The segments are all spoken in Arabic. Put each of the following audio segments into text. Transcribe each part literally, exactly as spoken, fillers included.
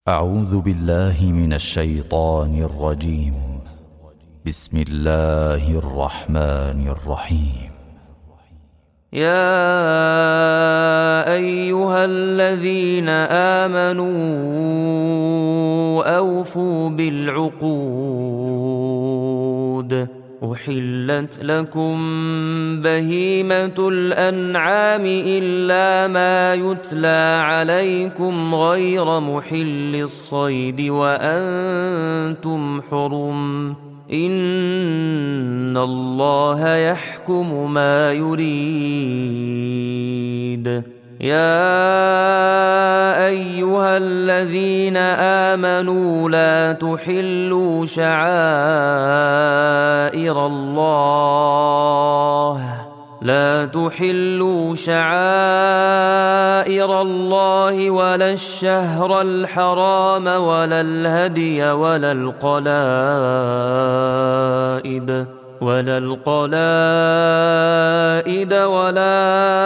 أعوذ بالله من الشيطان الرجيم. بسم الله الرحمن الرحيم. يا أيها الذين آمنوا أوفوا بالعقود أحلت لكم بهيمة الأنعام إلا ما يتلى عليكم غير محل الصيد وأنتم حرم إن الله يحكم ما يريد. يا أيها الذين آمنوا لا تحلوا شعائر الله لا تحلوا شعائر الله ولا الشهر الحرام ولا الهدي ولا القلائد ولا القلائد ولا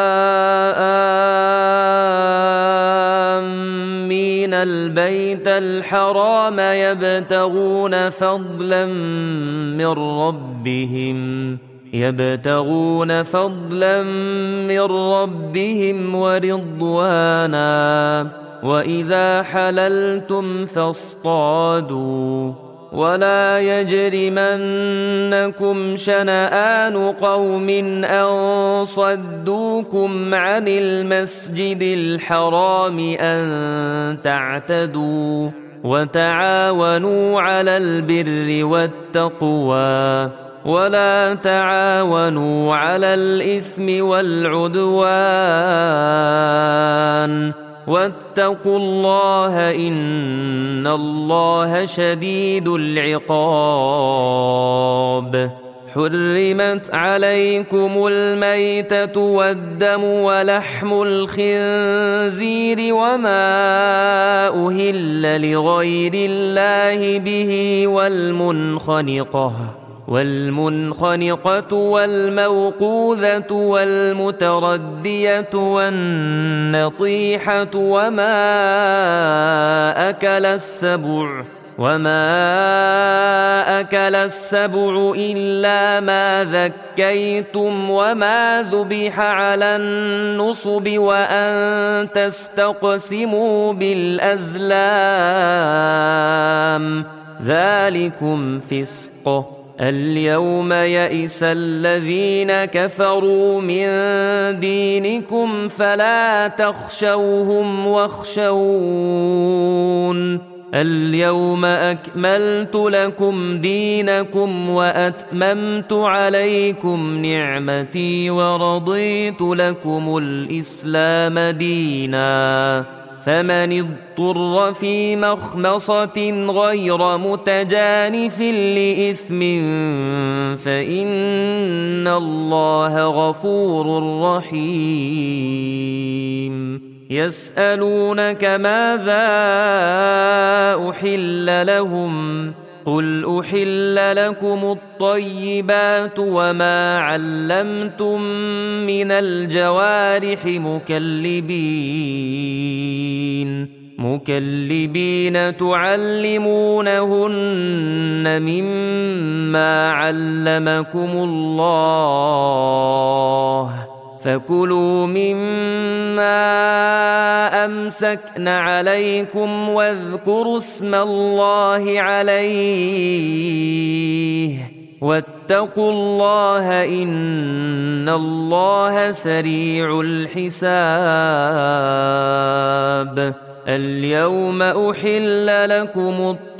آمين البيت الحرام يبتغون فضلا من ربهم يبتغون فضلا من ربهم ورضوانا وإذا حللتم فاصطادوا ولا يجرمنكم شنآن قوم أن صدوكم عن المسجد الحرام أن تعتدوا وتعاونوا على البر والتقوى ولا تعاونوا على الإثم والعدوان واتقوا الله إن الله شديد العقاب. حرمت عليكم الميتة والدم ولحم الخنزير وما أهل لغير الله به والمنخنقة والمنخنقة والموقوذة والمتردية والنطيحة وما أكل السبع وما أكل السبع إلا ما ذكيتم وما ذبح على النصب وأن تستقسموا بالأزلام ذلكم فسق. اليوم يئس الذين كفروا من دينكم فلا تخشوهم واخشون اليوم أكملت لكم دينكم وأتممت عليكم نعمتي ورضيت لكم الإسلام دينا فمن اضطر في مخمصة غير متجانف لإثم فإن الله غفور رحيم. يسألونك ماذا أحل لهم قل أحل لكم الطيبات وما علمتم من الجوارح مكلبين مكلبين تعلمونهن مما علمكم الله فكلوا مما أمسكن عليكم واذكروا اسم الله عليه واتقوا الله إن الله سريع الحساب. اليوم أحل لكم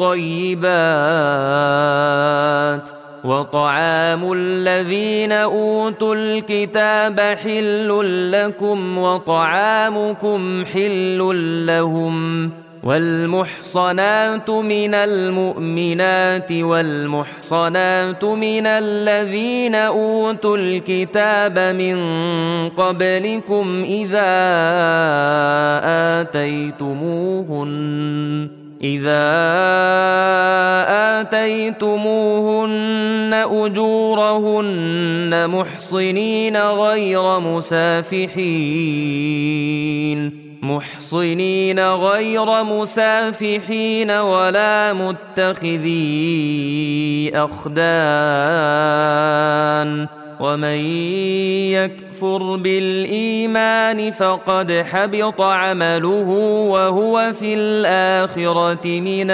الطيبات وطعام الذين أوتوا الكتاب حل لكم وطعامكم حل لهم والمحصنات من المؤمنات والمحصنات من الذين أوتوا الكتاب من قبلكم إذا آتيتموهن إذا آتيتموهن أجورهن محصنين غير مسافحين محصنين غير مسافحين ولا متخذي أخدان ومن يكفر بالإيمان فقد حبط عمله وهو في الآخرة من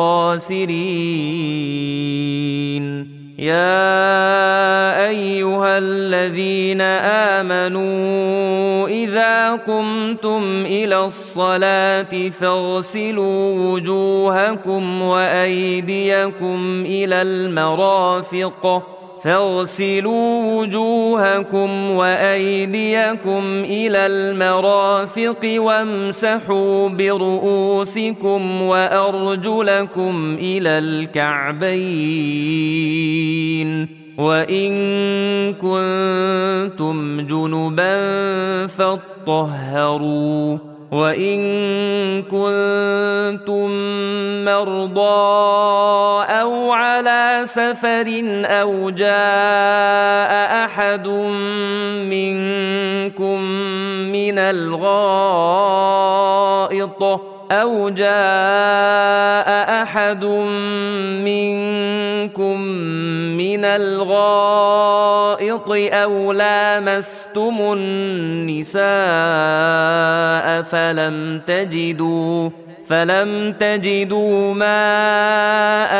الخاسرين. يا أيها الذين آمنوا إذا قمتم إلى الصلاة فاغسلوا وجوهكم وأيديكم إلى المرافق فاغسلوا وجوهكم وأيديكم إلى المرافق وامسحوا برؤوسكم وأرجلكم إلى الكعبين وإن كنتم جنبا فاطهروا وإن كنتم مرضى أو على سفر أو جاء أحد منكم من الغائط أو جاء أحد منكم من الغائط أو لامستم النساء فلم تجدوا فلم تجدوا ماء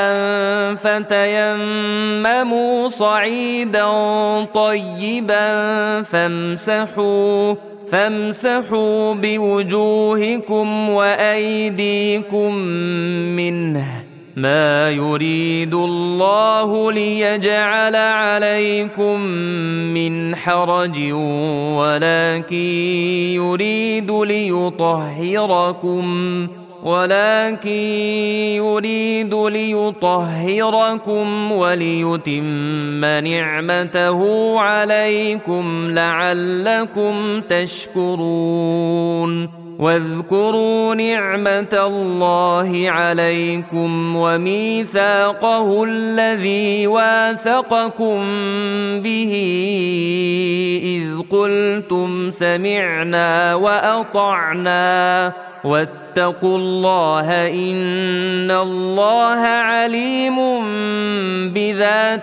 فتيمموا صعيدا طيبا فامسحوا فامسحوا بوجوهكم وأيديكم منه ما يريد الله ليجعل عليكم من حرج ولكن يريد ليطهركم ولكن يريد ليطهركم وليتم نعمته عليكم لعلكم تشكرون. واذكروا نعمة الله عليكم وميثاقه الذي واثقكم به إذ قلتم سمعنا وأطعنا واتقوا الله إن الله عليم بذات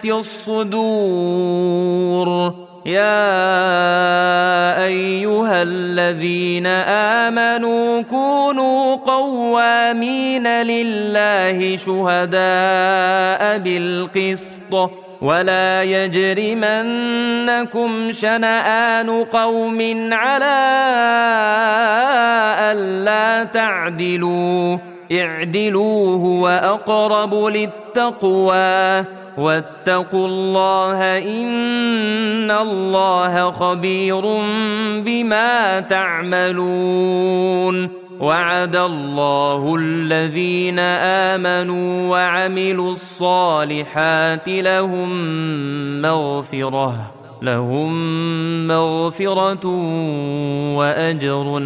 الصدور. يا أيها الذين آمنوا كونوا قوامين لله شهداء بالقسط ولا يجرمنكم شنآن قوم على ألا تعدلوا اعدلوا هو أقرب للتقوى واتقوا الله إن الله خبير بما تعملون. وعد الله الذين آمنوا وعملوا الصالحات لهم مغفرة لهم مغفرة وأجر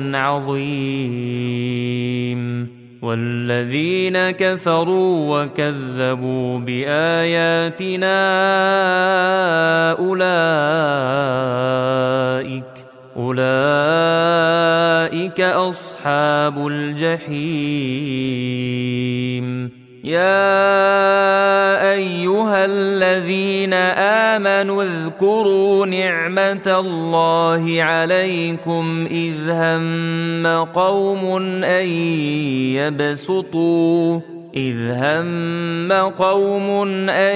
عظيم. والذين كفروا وكذبوا بآياتنا أولئك أولئك أصحاب الجحيم. يا أيها الذين آمنوا اذكروا نعمة الله عليكم إذ هم قوم أن يبسطوا إذ هم قوم أن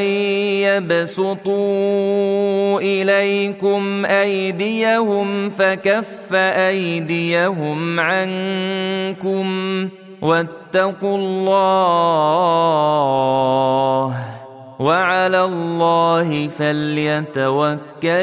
يبسطوا إليكم أيديهم فكف أيديهم عنكم واتقوا الله وعلى الله فليتوكل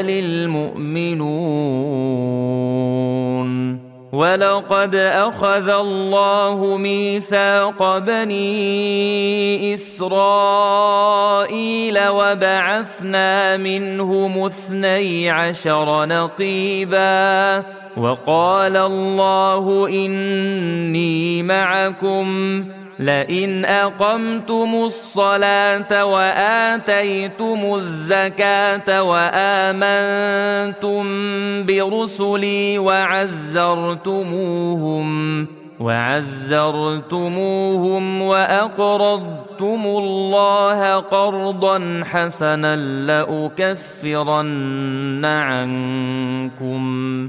المؤمنون. ولقد أخذ الله ميثاق بني إسرائيل وبعثنا منهم اثني عشر نقيبا وقال الله إني معكم لئن أقمتم الصلاة وآتيتم الزكاة وآمنتم برسلي وعزرتموهم وعزرتموهم وأقرضتم الله قرضا حسنا لأكفرن عنكم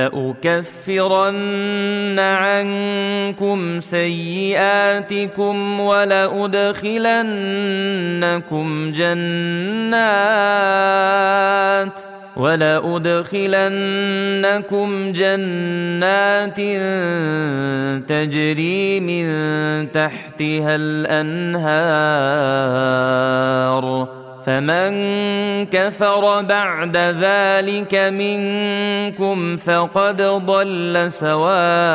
لأكفرن عنكم سيئاتكم ولأدخلنكم جنات ولأدخلنكم جنات تجري من تحتها الأنهار فمن كفر بعد ذلك منكم فقد ضل سواء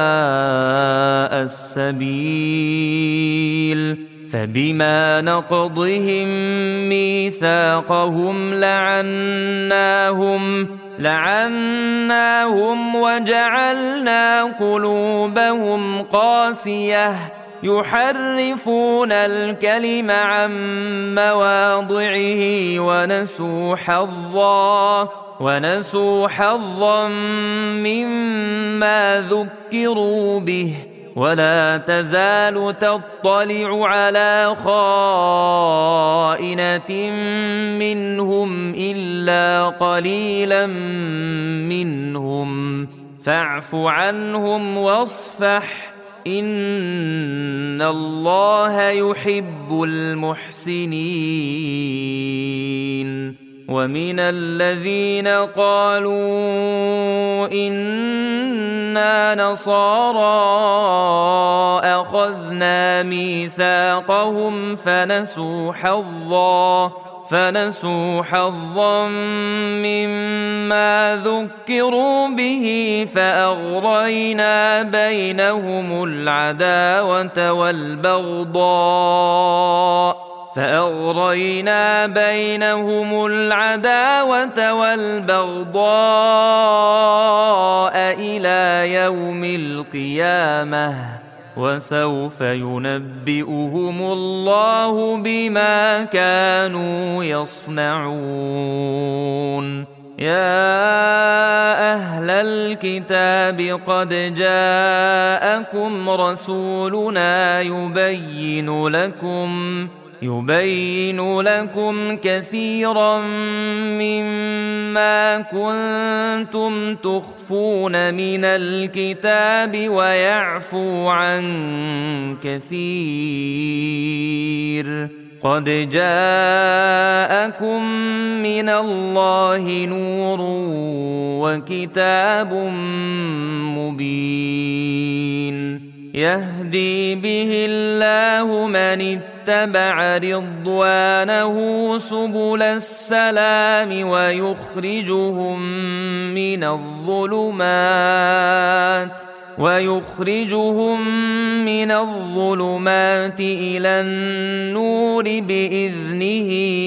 السبيل فبما نقضهم ميثاقهم لعناهم لعناهم وجعلنا قلوبهم قاسية يحرفون الكلم عن مواضعه ونسوا حظا ونسوا حظا مما ذكروا به ولا تزال تطلع على خائنة منهم إلا قليلا منهم فاعف عنهم واصفح إن الله يحب المحسنين. ومن الذين قالوا إنا نصارى أخذنا ميثاقهم فنسوا حظا فنسوا حظا مما ذكروا به فأغرينا بينهم العداوة والبغضاء فأغرينا بينهم العداوة والبغضاء إلى يوم القيامة وسوف ينبئهم الله بما كانوا يصنعون. يا أهل الكتاب قد جاءكم رسولنا يبين لكم يبين لكم كثيرا مما كنتم تخفون من الكتاب ويعفو عن كثير. قد جاءكم من الله نور وكتاب مبين يهدي به الله من اتبع رضوانه سبل السلام ويخرجهم من الظلمات ويخرجهم من الظلمات إلى النور بإذنه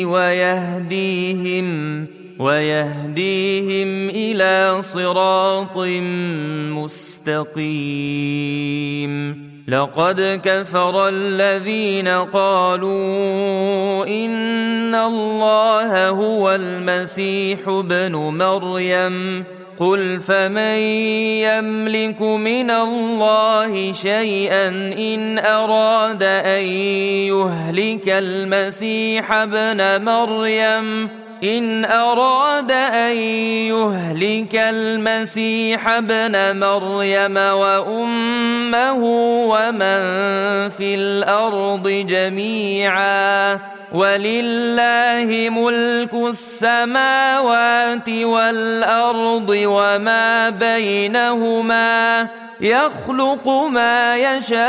ويهديهم ويهديهم إلى صراط مستقيم. لقد كفر الذين قالوا إن الله هو المسيح ابن مريم قل فمن يملك من الله شيئا إن أراد أن يهلك المسيح ابن مريم إن أراد أن يهلك المسيح ابن مريم وأمه ومن في الأرض جميعا ولله ملك السماوات والأرض وما بينهما يخلق ما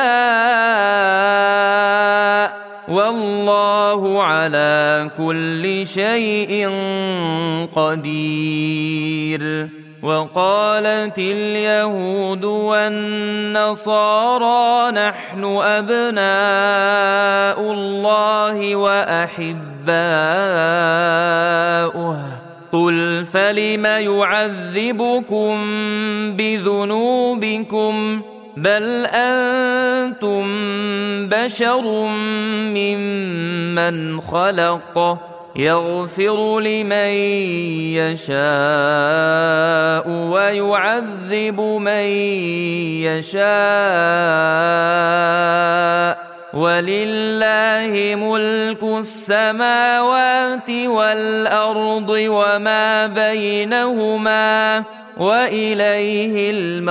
يشاء والله على كل شيء قدير. وقالت اليهود والنصارى نحن أبناء الله وأحباؤه قل فلم يعذبكم بذنوبكم بل أنتم بشر ممن خلق يغفر لمن يشاء ويعذب من يشاء ولله ملك السماوات والأرض وما بينهما وإليه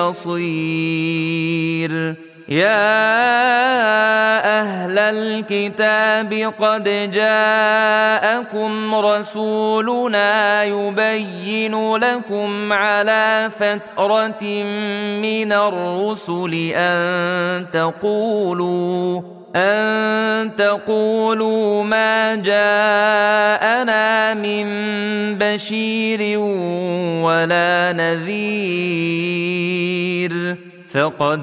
المصير يا أهل الكتاب قد جاءكم رسولنا يبين لكم على فترة من الرسل أن تقولوا أن تقولوا ما جاءنا من بشير ولا نذير فقد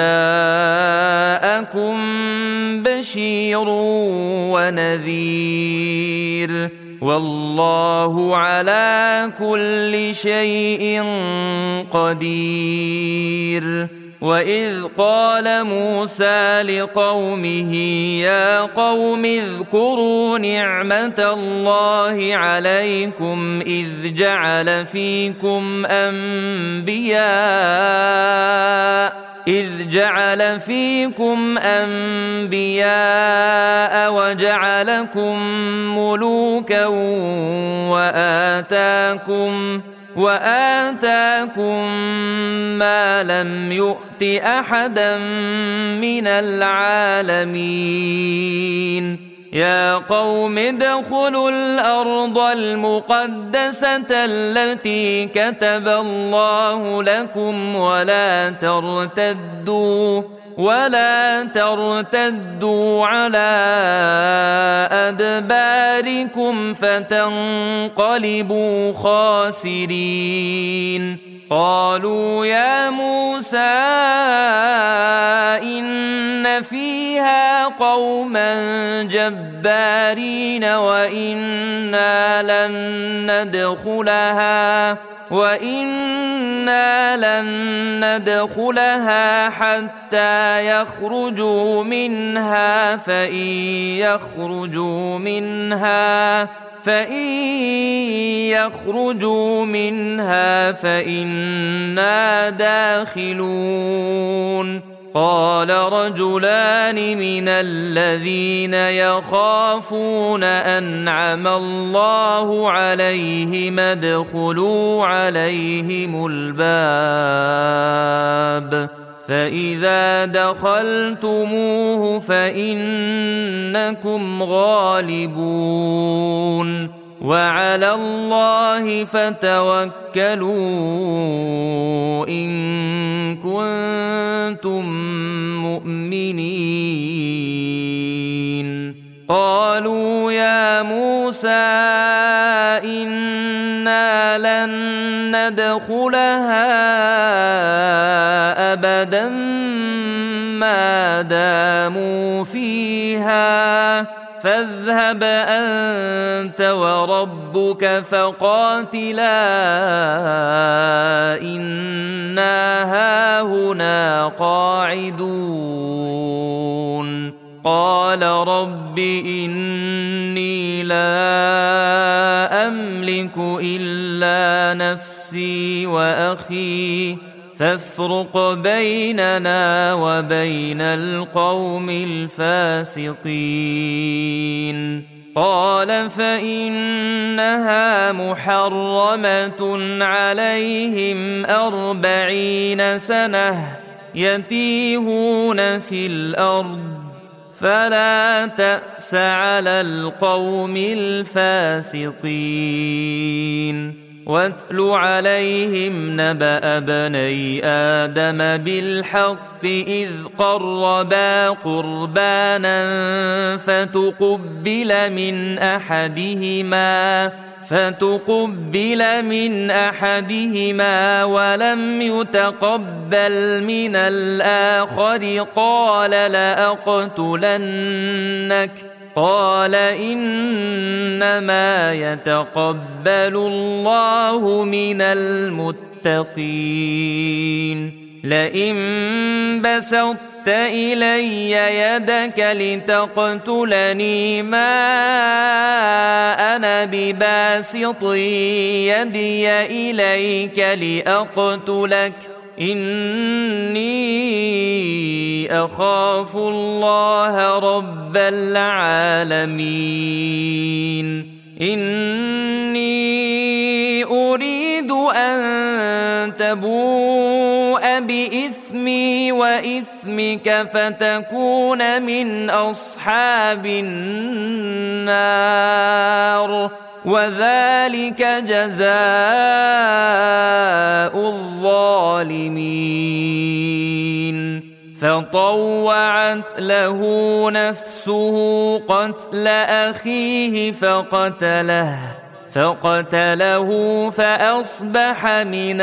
جاءكم بشير ونذير والله على كل شيء قدير وإذ قال موسى لقومه يا قوم اذكروا نعمة الله عليكم إذ جعل فيكم أنبياء إذ جعل فيكم أنبياء وجعلكم ملوكا وآتاكم وآتاكم ما لم يؤت أحدا من العالمين يا قوم ادخلوا الأرض المقدسة التي كتب الله لكم ولا ترتدوا ولا ترتدوا على أدباركم فتنقلبوا خاسرين قالوا يا موسى إن فيها قوما جبارين وإنا لن ندخلها وإنا لن ندخلها حتى يخرجوا منها فإن يخرجوا منها فإن يخرجوا منها فإنا داخلون قال رجلان من الذين يخافون أنعم الله عليهم ادخلوا عليهم الباب فإذا دخلتموه فإنكم غالبون وعلى الله فتوكلوا إن كنتم مؤمنين قالوا يا موسى إنا لن ندخلها أبدا ما داموا فيها فاذهب أنت وربك فقاتلا إنا هاهنا قاعدون قال رب إني لا أملك إلا نفسي وأخي فافرق بيننا وبين القوم الفاسقين قال فإنها محرمة عليهم أربعين سنة يتيهون في الأرض فلا تأس على القوم الفاسقين واتل عليهم نبأ بني آدم بالحق إذ قربا قربانا فتقبل من أحدهما فتقبل من أحدهما ولم يتقبل من الآخر قال لأقتلنك قال إنما يتقبل الله من المتقين لئن بسطت إلي يدك لتقتلني ما أنا بباسط يدي إليك لأقتلك إني أخاف الله رب العالمين إني أريد أن تبوء بإثمي وإثمك فتكون من أصحاب النار وذلك جزاء الظالمين فطوعت له نفسه قتل أخيه فقتله فقتله فأصبح من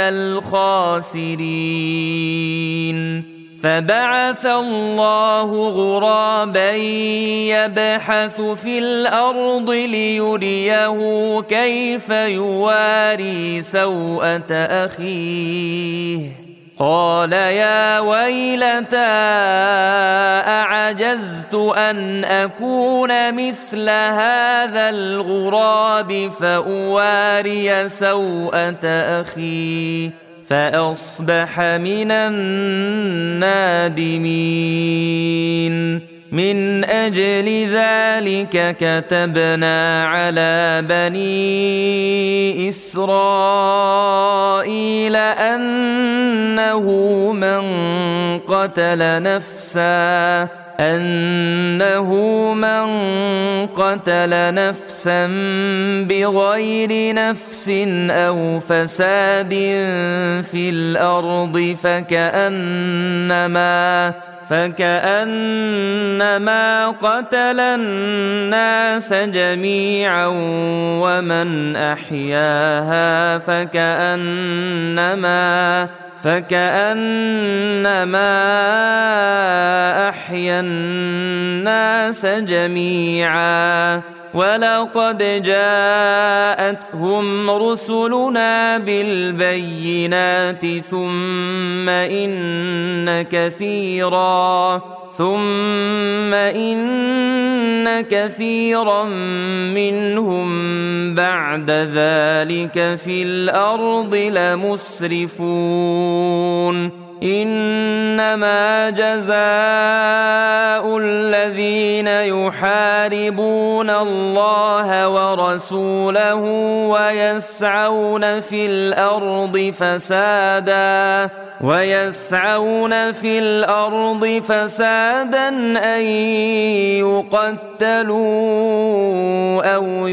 الخاسرين فبعث الله غرابا يبحث في الأرض ليريه كيف يواري سوءة أخيه قال يا ويلتى أعجزت أن أكون مثل هذا الغراب فأواري سوءة أخي فأصبح من النادمين من أجل ذلك كتبنا على بني إسرائيل أنه من قتل نفسا أنه من قتل نفسا بغير نفس أو فساد في الأرض فكأنما فكأنما قتل الناس جميعا ومن أحياها فكأنما فكأنما أحيا الناس جميعا ولقد جاءتهم رسلنا بالبينات ثم إن كثيرا ثم إن كثيرا منهم بعد ذلك في الأرض لمسرفون إنما جزاء الذين يحاربون الله ورسوله ويسعون في الأرض فسادا ويسعون في الأرض فسادا أن يقتلوا أو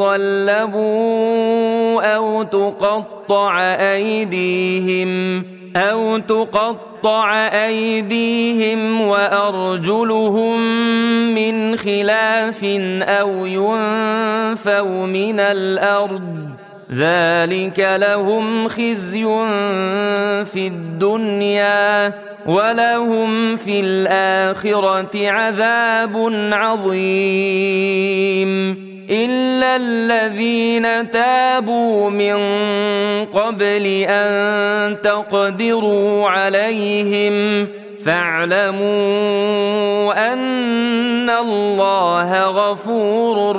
يصلبوا أو تقطع أيديهم أو تقطع أيديهم وأرجلهم من خلاف أو ينفوا من الأرض ذلك لهم خزي في الدنيا ولهم في الآخرة عذاب عظيم إلا الذين تابوا من قبل أن تقدروا عليهم فاعلموا أن الله غفور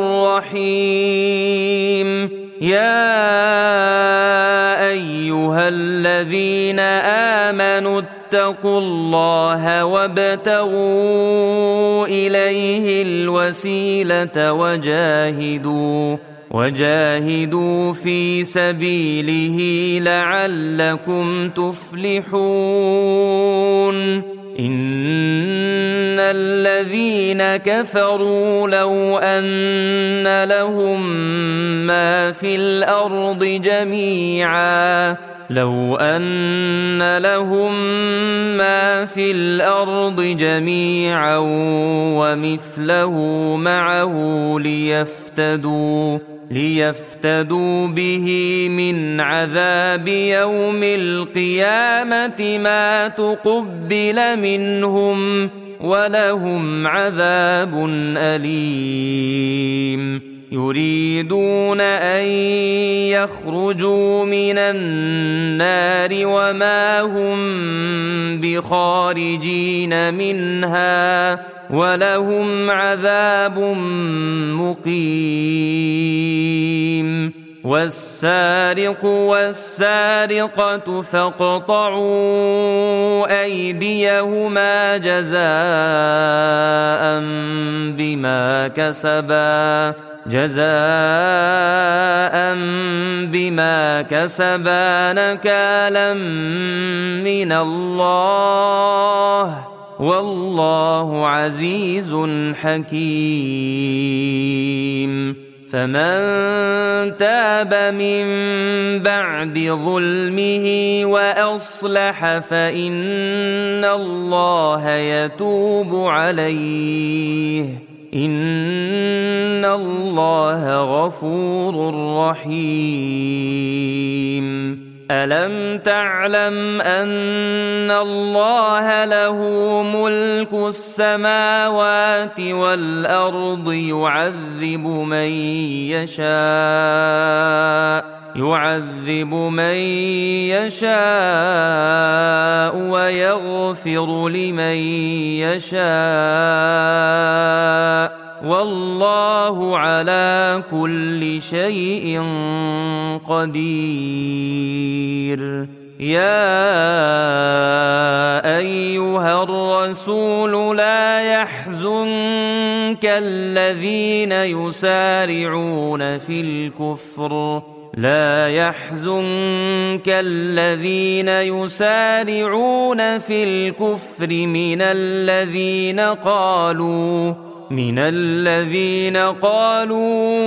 رحيم يا أيها الذين آمنوا اتقوا الله وابتغوا إليه الوسيلة وجاهدوا وجاهدوا في سبيله لعلكم تفلحون إن الذين كفروا لو أن لهم ما في الأرض جميعا لو أن لهم ما في الأرض جميعا ومثله معه ليفتدوا ليفتدوا به من عذاب يوم القيامة ما تقبل منهم ولهم عذاب أليم يريدون أن يخرجوا من النار وما هم بخارجين منها ولهم عذاب مقيم والسارق والسارقة فاقطعوا أيديهما جزاء بما كسبا جزاء بما كسبا نكالا من الله والله عزيز حكيم فمن تاب من بعد ظلمه وأصلح فإن الله يتوب عليه إن الله غفور رحيم ألم تعلم أن الله له ملك السماوات والأرض يعذب من يشاء يعذب من يشاء ويغفر لمن يشاء والله على كل شيء قدير يا أيها الرسول لا يحزنك الذين يسارعون في الكفر لا يحزنك الذين يسارعون في الكفر من الذين قالوا من الذين قالوا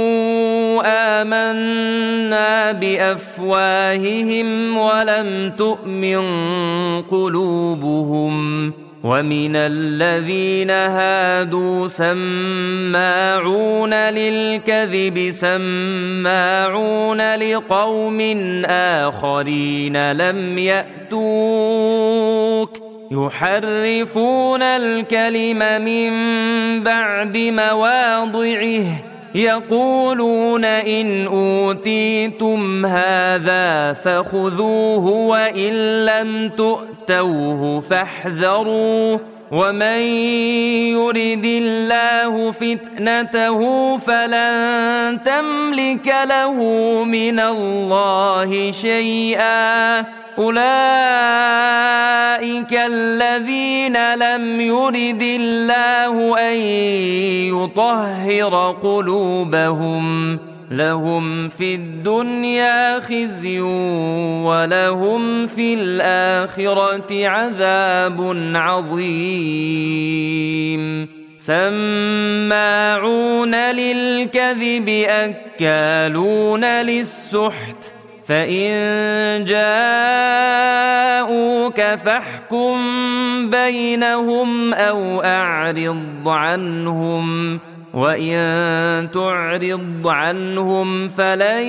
آمنا بأفواههم ولم تؤمن قلوبهم ومن الذين هادوا سماعون للكذب سماعون لقوم آخرين لم يأتوك يحرفون الكلم من بعد مواضعه يقولون إن أوتيتم هذا فخذوه وإن لم تؤتوه فاحذروا ومن يرد الله فتنته فلن تملك له من الله شيئا أولئك الذين لم يرد الله أن يطهر قلوبهم لهم في الدنيا خزي ولهم في الآخرة عذاب عظيم سماعون للكذب أكالون للسحت فإن جاءوك فاحكم بينهم أو أعرض عنهم وإن تعرض عنهم فلن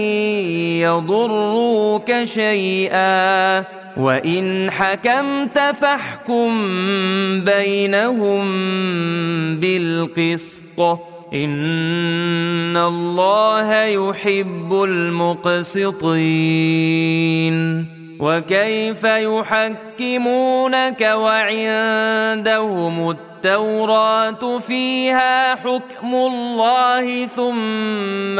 يضروك شيئا وإن حكمت فاحكم بينهم بالقسط إن الله يحب المقسطين وكيف يحكمونك وعندهم التوراة فيها حكم الله ثم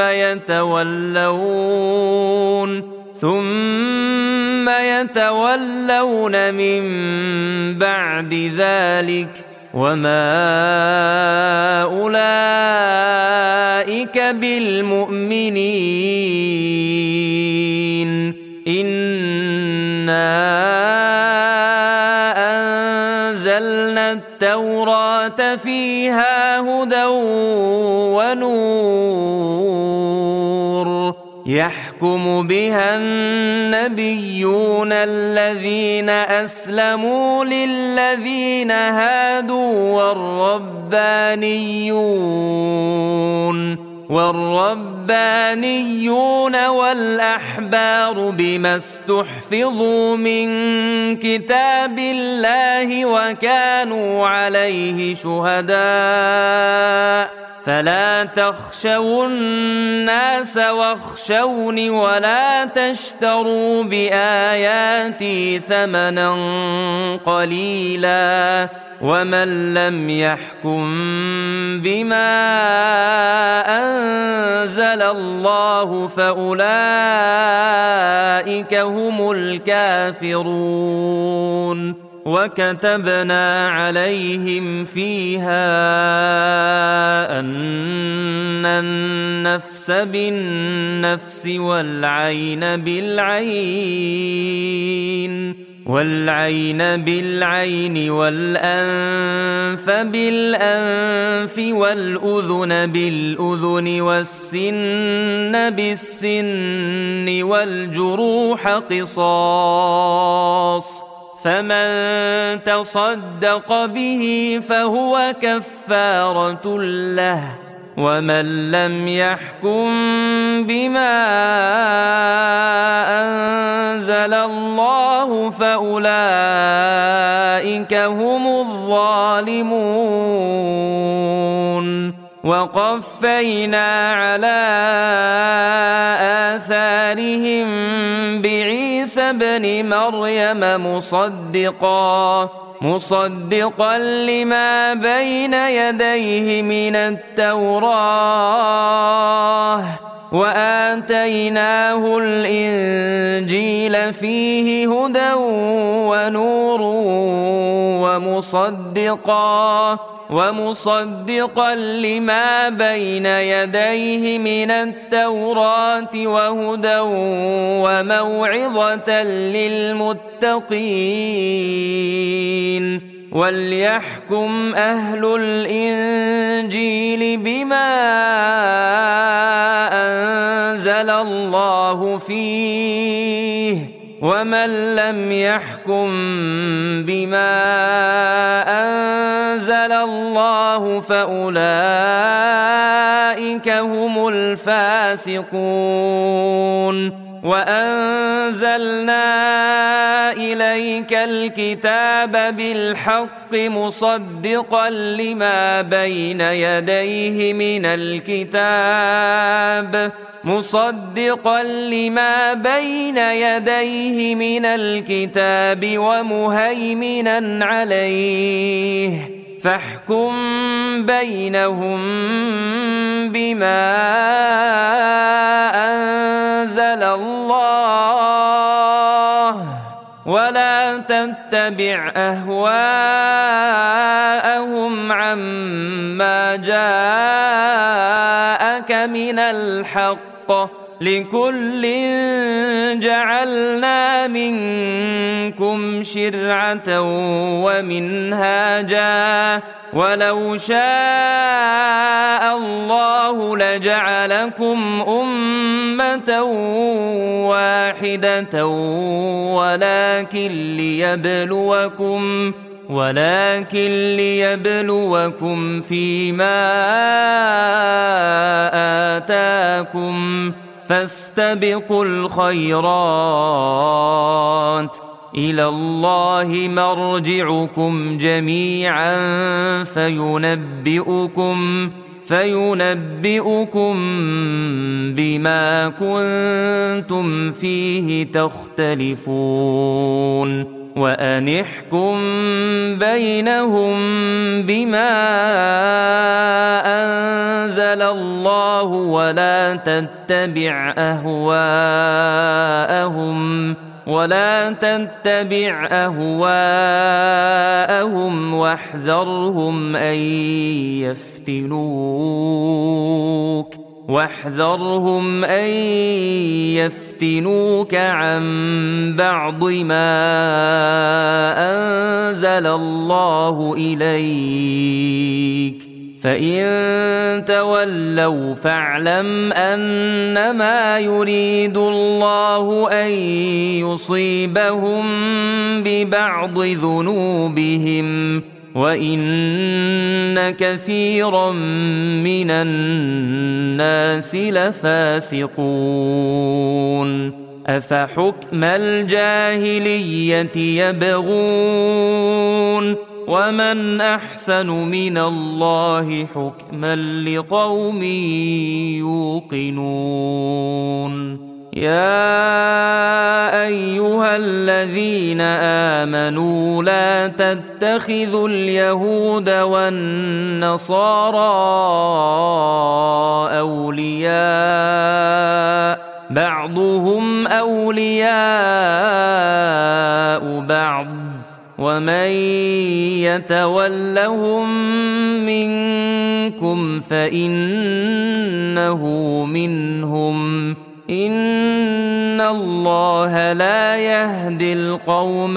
يتولون ثم يتولون من بعد ذلك وما أولئك بالمؤمنين إنا أنزلنا التوراة فيها هدى ونور يحكم بها النبيون الذين أسلموا للذين هادوا والربانيون والربانيون والأحبار بما استحفظوا من كتاب الله وكانوا عليه شهداء فلا تخشوا الناس واخشوني ولا تشتروا بآياتي ثمنا قليلا ومن لم يحكم بما أنزل الله فأولئك هم الكافرون وكتبنا عليهم فيها أن النفس بالنفس والعين بالعين والعين بالعين والأنف بالأنف والأذن بالأذن والسن بالسن والجروح قصاص فمن تصدق به فهو كفارة له ومن لم يحكم بما أنزل الله فأولئك هم الظالمون وقفينا على آثارهم بعيسى ابن مريم مصدقا مصدقا لما بين يديه من التوراة وآتيناه الإنجيل فيه هدى ونور ومصدقا ومصدقا لما بين يديه من التوراة وهدى وموعظة للمتقين وليحكم أهل الإنجيل بما أنزل الله فيه ومن لم يحكم بما أنزل الله فأولئك هم الفاسقون وأنزلنا إليك الكتاب بالحق مصدقا لما بين يديه من الكتاب مصدقا لما بين يديه من الكتاب ومهيمنا عليه فاحكم بينهم بما أنزل الله ولا تتبع أهواءهم عما جاءك من الحق لكل جعلنا منكم شرعة ومنهاجا ولو شاء الله لجعلكم أمة واحدة ولكن ليبلوكم ولكن ليبلوكم فيما آتاكم فاستبقوا الخيرات إلى الله مرجعكم جميعا فينبئكم فينبئكم بما كنتم فيه تختلفون وأن احكم بينهم بما أنزل الله ولا تتبع أهواءهم ولا تتبع أهواءهم واحذرهم أن يفتنوك واحذرهم أن يفتنوك عن بعض ما أنزل الله إليك فإن تولوا فاعلم أنما يريد الله أن يصيبهم ببعض ذنوبهم وإن كثيرا من الناس لفاسقون أفحكم الجاهلية يبغون ومن أحسن من الله حكما لقوم يوقنون يا أيها الذين آمنوا لا تتخذوا اليهود والنصارى أولياء بعضهم أولياء بعض ومن يتولهم منكم فإنه منهم إن الله لا يهدي القوم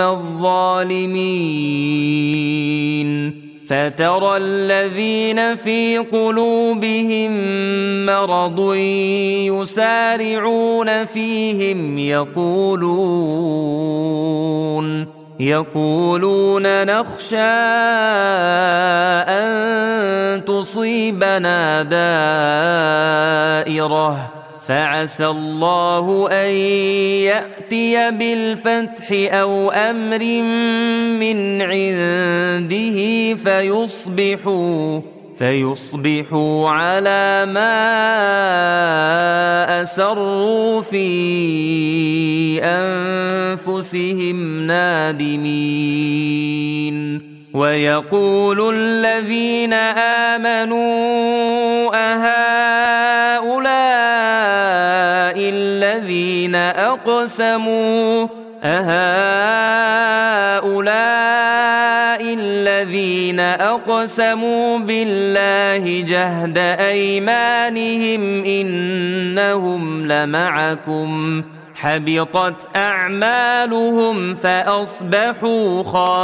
الظالمين فترى الذين في قلوبهم مرض يسارعون فيهم يقولون يقولون نخشى أن تصيبنا دائرة فعسى الله أن يأتي بالفتح أو أمر من عنده فيصبحوا فيصبحوا على ما أسروا في أنفسهم نادمين ويقول الذين آمنوا أهؤلاء الذين أقسموا أهؤلاء الذين أقسموا بالله جهد أيمانهم إنهم لمعكم حبطت أعمالهم فأصبحوا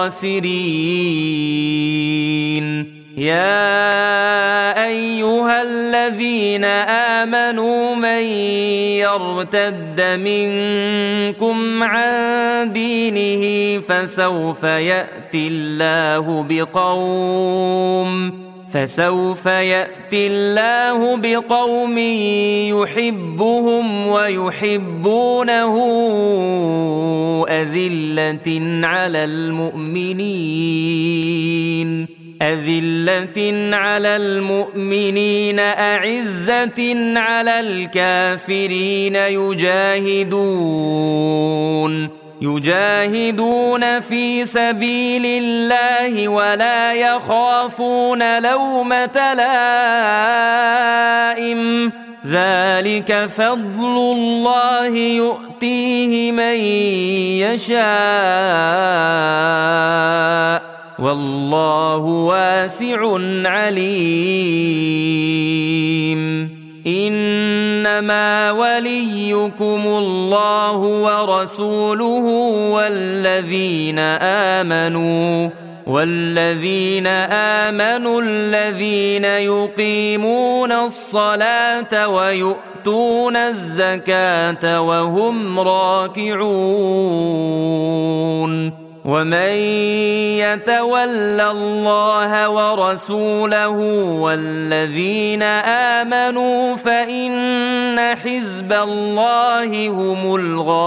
خاسرين يا أيها الذين آمنوا من يرتد منكم عن دينه فسوف يأتي الله بقوم فسوف يأتي الله بقوم يحبهم ويحبونه أذلة على المؤمنين أذلة على المؤمنين أعزة على الكافرين يجاهدون يجاهدون في سبيل الله ولا يخافون لومة لائم ذلك فضل الله يؤتيه من يشاء والله واسع عليم إنما وليكم الله ورسوله والذين آمنوا والذين آمنوا الذين يقيمون الصلاة ويؤتون الزكاة وهم راكعون ومن يتول الله ورسوله والذين آمنوا فإن حزب الله هم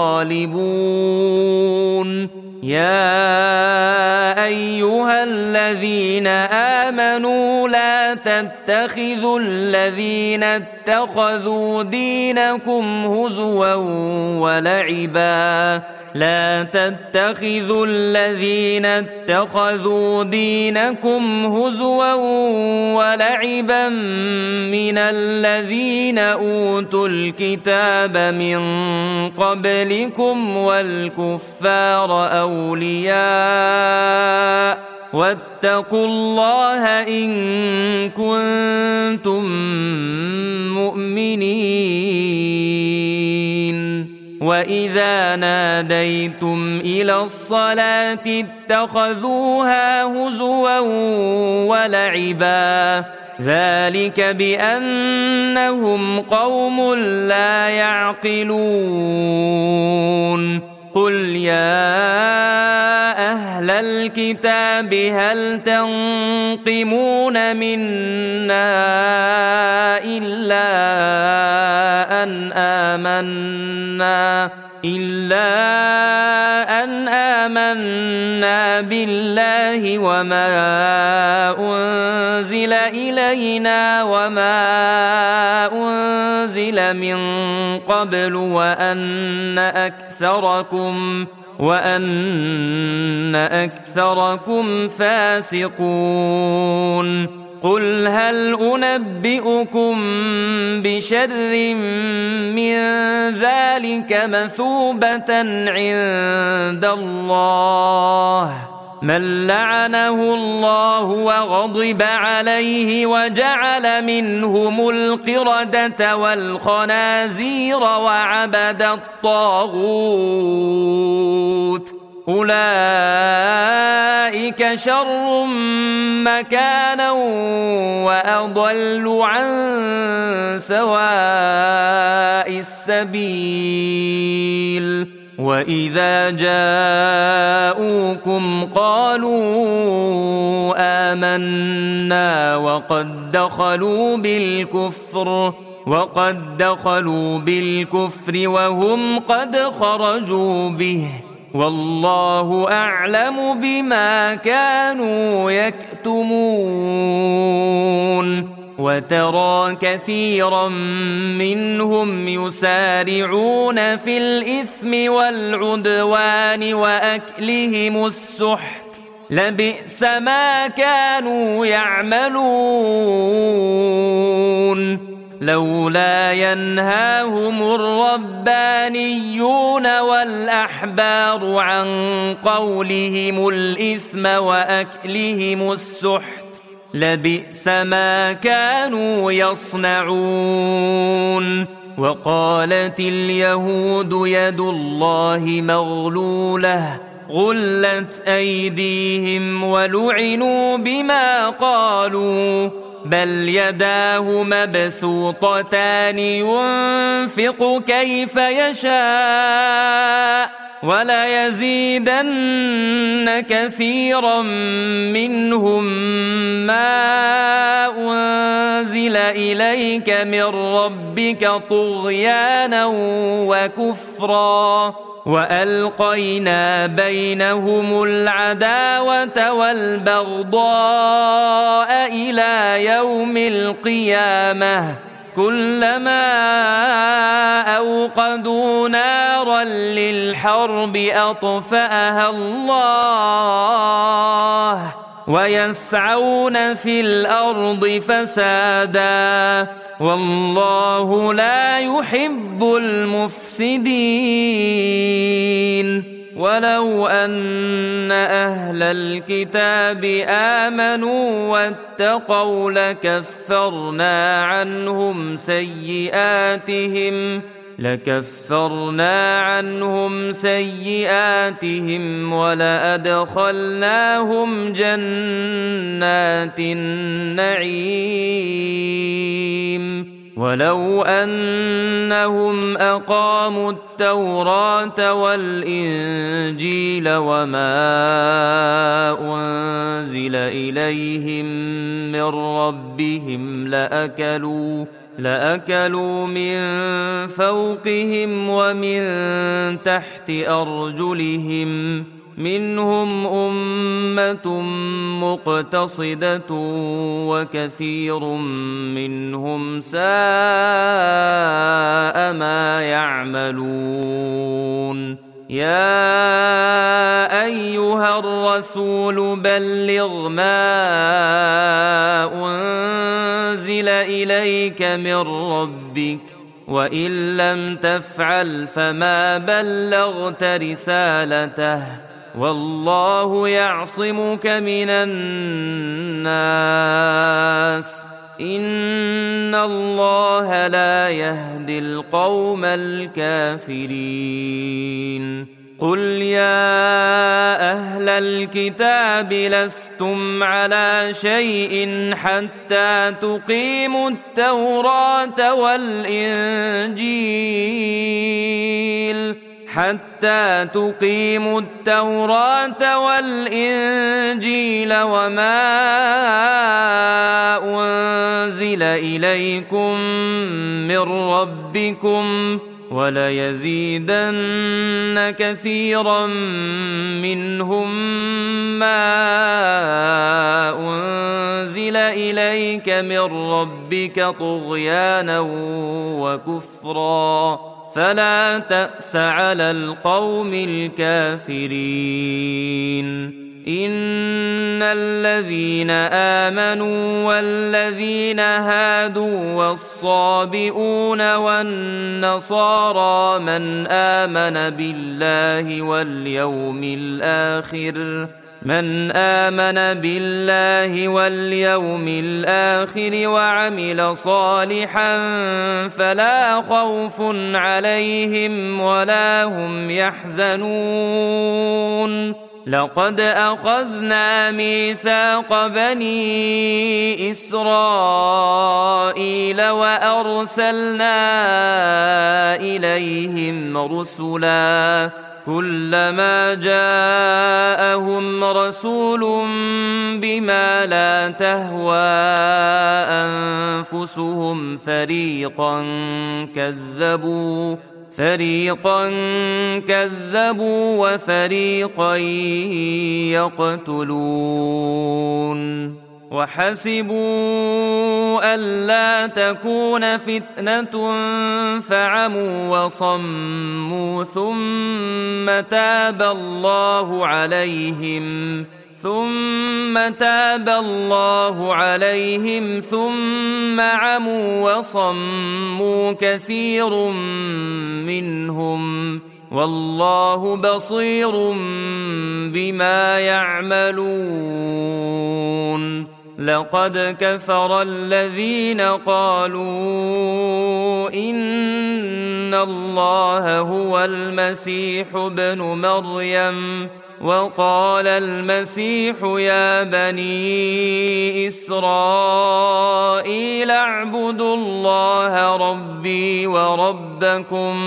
الغالبون يا أيها الذين آمنوا لا تتخذوا الذين اتخذوا دينكم هزوا ولعبا لا تتخذوا الذين اتخذوا دينكم هزوا ولعبا من الذين أوتوا الكتاب من قبلكم والكفار أولياء واتقوا الله إن كنتم مؤمنين وإذا ناديتم إلى الصلاة اتخذوها هزوا ولعبا ذلك بأنهم قوم لا يعقلون قل يا أهل الكتاب هل تنقمون منا إلا أن آمنا إلا أن آمنا بالله وما أنزل إلينا وما أنزل من قبل وأن أكثركم وأن أكثركم فاسقون قل هل أنبئكم بشر من ذلك مثوبة عند الله من لعنه الله وغضب عليه وجعل منهم القردة والخنازير وعبد الطاغوت أولئك شر مكانا وأضل عن سواء السبيل وإذا جاءوكم قالوا آمنا وقد دخلوا بالكفر وقد دخلوا بالكفر وهم قد خرجوا به والله أعلم بما كانوا يكتمون وترى كثيرا منهم يسارعون في الإثم والعدوان وأكلهم السحت لبئس ما كانوا يعملون لولا ينهاهم الربانيون والأحبار عن قولهم الإثم وأكلهم السحت لبئس ما كانوا يصنعون وقالت اليهود يد الله مغلولة غلت أيديهم ولعنوا بما قالوا بل يداه مبسوطتان ينفق كيف يشاء وليزيدن كثيرا منهم ما أنزل إليك من ربك طغيانا وكفرا وألقينا بينهم العداوة والبغضاء إلى يوم القيامة كلما أوقدوا نارا للحرب أطفأها الله ويسعون في الأرض فسادا والله لا يحب المفسدين ولو أن أهل الكتاب آمنوا واتقوا لكفرنا عنهم سيئاتهم لكفرنا عنهم سيئاتهم ولأدخلناهم جنات النعيم ولو أنهم أقاموا التوراة والإنجيل وما أنزل إليهم من ربهم لأكلوا لأكلوا من فوقهم ومن تحت أرجلهم منهم أمة مقتصدة وكثير منهم ساء ما يعملون يا أيها الرسول بلغ ما أنزل إليك من ربك وإن لم تفعل فما بلغت رسالته والله يعصمك من الناس إن الله لا يهدي القوم الكافرين قل يا أهل الكتاب لستم على شيء حتى تقيموا التوراة والإنجيل حتى تقيموا التوراة والإنجيل وما أنزل إليكم من ربكم وليزيدن كثيرا منهم ما أنزل إليك من ربك طغيانا وكفرا فلا تأس على القوم الكافرين إن الذين آمنوا والذين هادوا والصابئون والنصارى من آمن بالله واليوم الآخر من آمن بالله واليوم الآخر وعمل صالحا فلا خوف عليهم ولا هم يحزنون لقد أخذنا ميثاق بني إسرائيل وأرسلنا إليهم رسلا كلما جاءهم رسول بما لا تهوى أنفسهم فريقا كذبوا فريقا كذبوا وفريقا يقتلون وحسبوا ألا تكون فتنة فعموا وصموا ثم تاب الله عليهم ثم تاب الله عليهم ثم عموا وصموا كثير منهم والله بصير بما يعملون لقد كفر الذين قالوا إن الله هو المسيح ابن مريم وقال المسيح يا بني إسرائيل اعبدوا الله ربي وربكم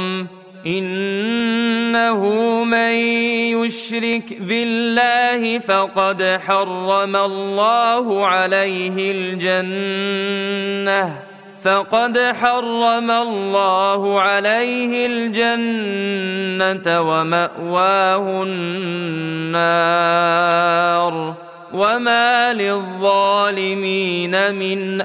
إنه من يشرك بالله فقد حرم الله عليه الجنة فقد حرم الله عليه الجنة ومأواه النار وما للظالمين من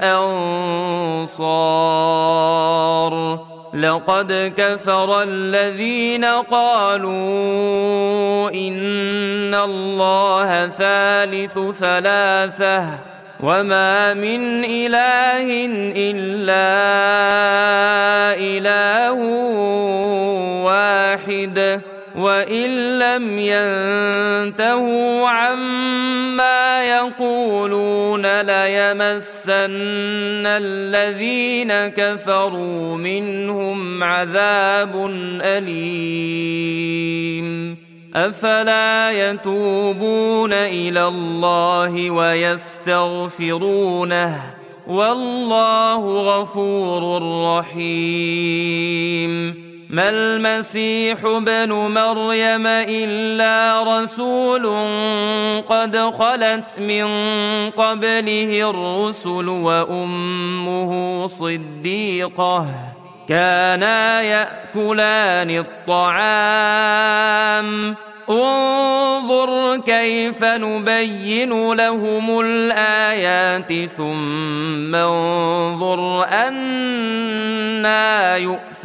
أنصار لقد كفر الذين قالوا إن الله ثالث ثلاثة وما من إله إلا إله واحد وإن لم ينتهوا عما يقولون ليمسن الذين كفروا منهم عذاب أليم أفلا يتوبون إلى الله ويستغفرونه والله غفور رحيم ما المسيح ابن مريم إلا رسول قد خلت من قبله الرسل وأمه صديقة كانا يأكلان الطعام انظر كيف نبين لهم الآيات ثم انظر أنا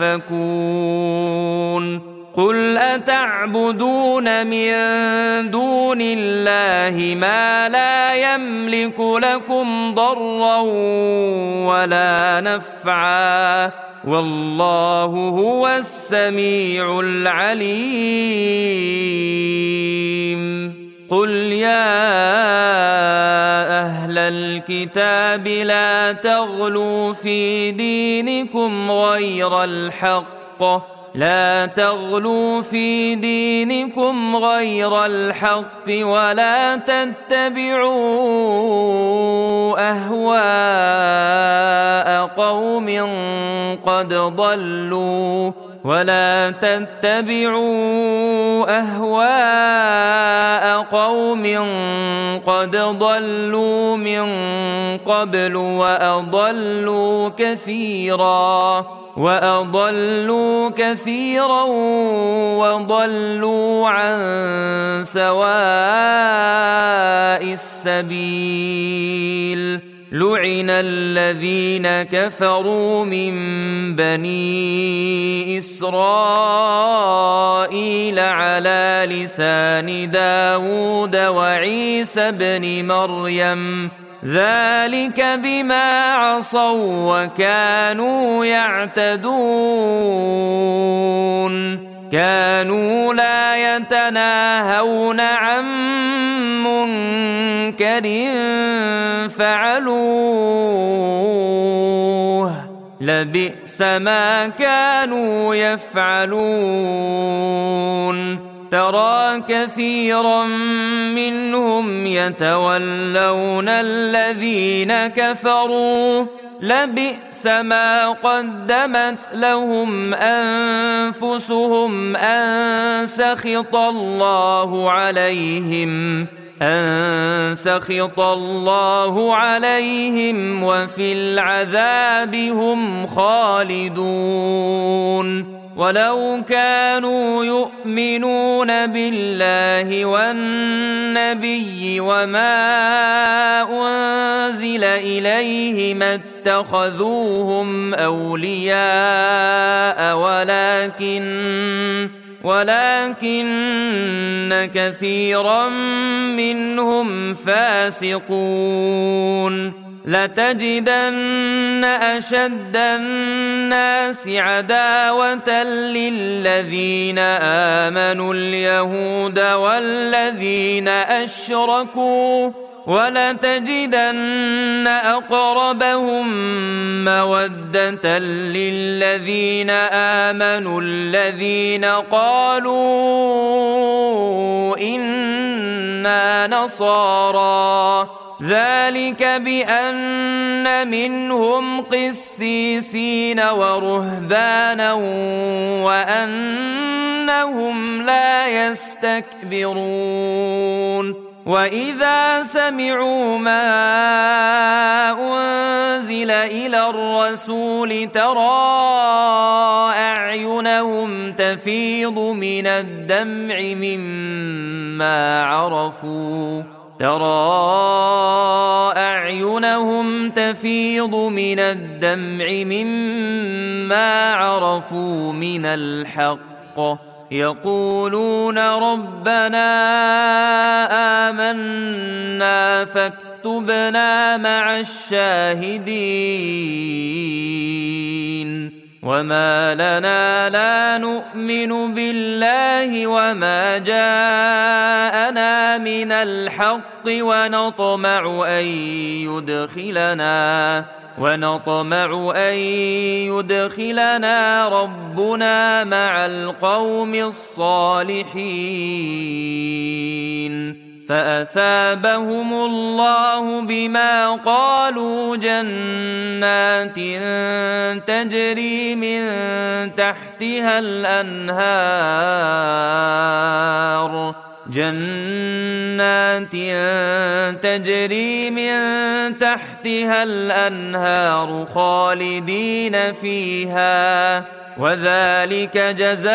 يؤفكون قل أتعبدون من دون الله ما لا يملك لكم ضرا ولا نفعا والله هو السميع العليم قل يا أهل الكتاب لا تغلوا في دينكم غير الحق لا تغلوا في دينكم غير الحق ولا تتبعوا أهواء قوم قد ضلوا ولا تتبعوا أهواء قوم قد ضلوا من قبل وأضلوا كثيرا وأضلوا كثيرا وضلوا عن سواء السبيل. لعن الذين كفروا من بني إسرائيل على لسان داود وعيسى بن مريم ذلك بما عصوا وكانوا يعتدون كانوا لا يتناهون عن منكر فعلوه لبئس ما كانوا يفعلون. ترى كثيرا منهم يتولون الذين كفروا لبئس ما قدمت لهم أنفسهم أن سخط الله عليهم أن سخط الله عليهم وفي العذاب هم خالدون. ولو كانوا يؤمنون بالله والنبي وما أنزل إليه ما اتخذوهم أولياء ولكن ولكن كثيرا منهم فاسقون. لتجدن أشد الناس عداوة للذين آمنوا اليهود والذين أشركوا ولتجدن أقربهم مودة للذين آمنوا الذين قالوا إنا نصارى ذلك بأن منهم قسيسين ورهبانا وأنهم لا يستكبرون. وإذا سمعوا ما أنزل إلى الرسول ترى أعينهم تفيض من الدمع مما عرفوا ترى أعينهم تفيض من الدمع مما عرفوا من الحق يقولون ربنا آمنا فاكتبنا مع الشاهدين. وما لنا لا نؤمن بالله وما جاءنا من الحق ونطمع أن يدخلنا ونطمع أن يدخلنا ربنا مع القوم الصالحين. فأثابهم الله بما قالوا جنات تجري من تحتها الأنهار جنات تجري من تحتها الأنهار خالدين فيها وذلك جزاء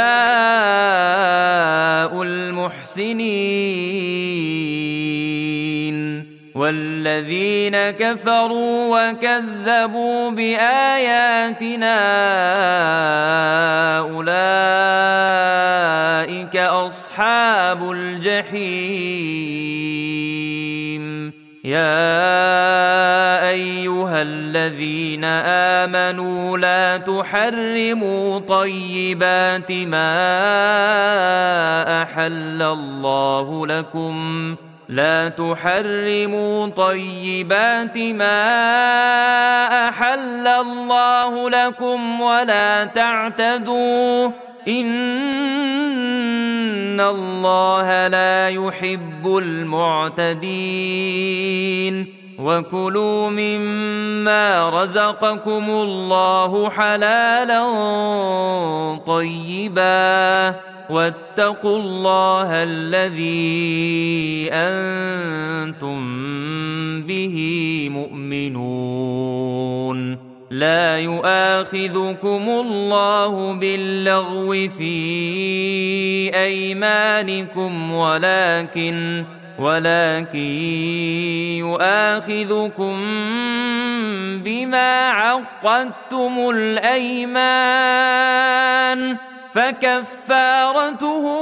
المحسنين. والذين كفروا وكذبوا بآياتنا أولئك أصحاب الجحيم. يا أيها الذين آمنوا لا تحرموا طيبات ما أحل الله لكم لا تحرموا طيبات ما أحل الله لكم ولا تعتدوا إن الله لا يحب المعتدين. وكلوا مما رزقكم الله حلالا طيبا واتقوا الله الذي أنتم به مؤمنون لا يؤاخذكم الله باللغو في أيمانكم ولكن ولكن يؤاخذكم بما عقدتم الأيمان فكفارته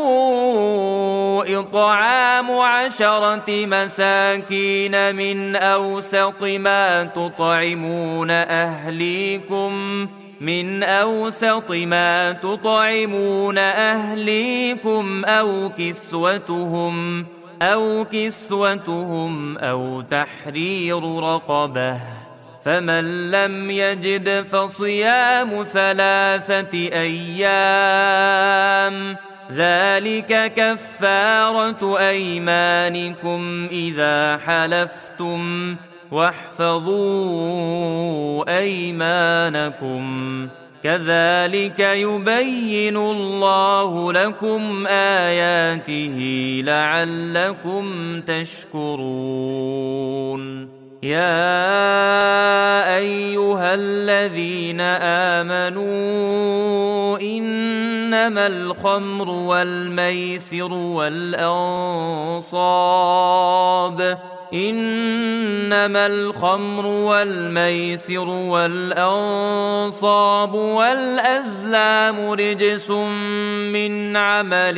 إطعام عشرة مساكين من أوسط ما تطعمون أهليكم من أوسط ما تطعمون أهليكم أو كسوتهم أو كسوتهم أو تحرير رقبة فمن لم يجد فصيام ثلاثة أيام ذلك كفارة أيمانكم إذا حلفتم واحفظوا أيمانكم كذلك يبين الله لكم آياته لعلكم تشكرون يا أيها الذين آمنوا إنما الخمر والميسر والأنصاب إنما الخمر والميسر والأنصاب والأزلام رجس من عمل